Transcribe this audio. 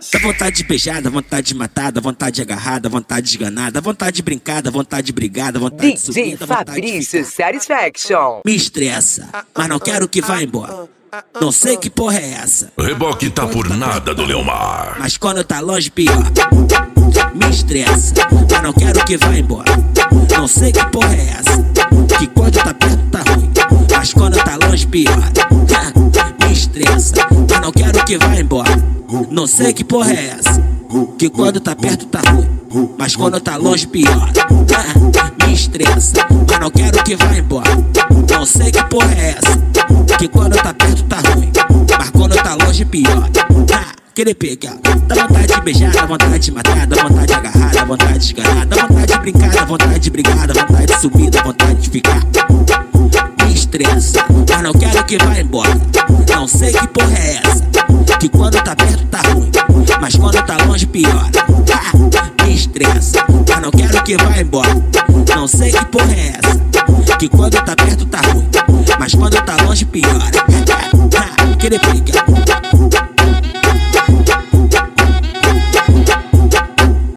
Dá vontade de beijar, dá vontade de matar, dá vontade de agarrar, dá vontade de esganar, dá vontade de brincar, dá vontade de brigar, dá vontade de subir, DJ Fabrício Satisfaction. Me estressa, mas não quero que vá embora. Não sei que porra é essa. Reboque tá por nada do Leomar. Mas quando tá longe, pior. Me estressa, mas não quero que vá embora. Não sei que porra é essa. Que quando tá perto tá ruim. Mas quando tá longe, pior. Me estressa, mas não quero que vá embora. Não sei que porra é essa. Que quando tá perto tá ruim. Mas quando tá longe, pior. Me estressa, mas não quero que vá embora. Não sei que porra é essa. Que quando tá perto tá ruim. Mas quando tá longe, pior. Querer pegar, dá vontade de beijar, dá vontade de matar, dá vontade de agarrar, dá vontade de esganar, dá vontade de brincar, dá vontade de brigar, dá vontade de subir, dá vontade de ficar. Me estressa, mas não quero que vá embora. Não sei que porra é essa. Que quando tá perto tá ruim, mas quando tá longe piora. Me estressa, mas não quero que vá embora. Não sei que porra é essa. Que quando tá perto tá ruim, mas quando tá longe piora. Querer pegar,